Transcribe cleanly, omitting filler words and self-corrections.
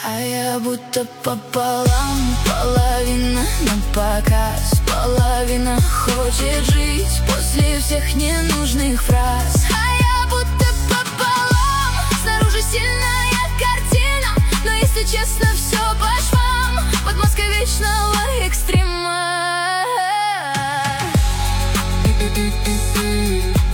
А я будто пополам, половина напоказ, половина хочет жить после всех ненужных фраз. А я будто пополам, снаружи сильная картина, но если честно, все по швам, подмазка вечного экстрима.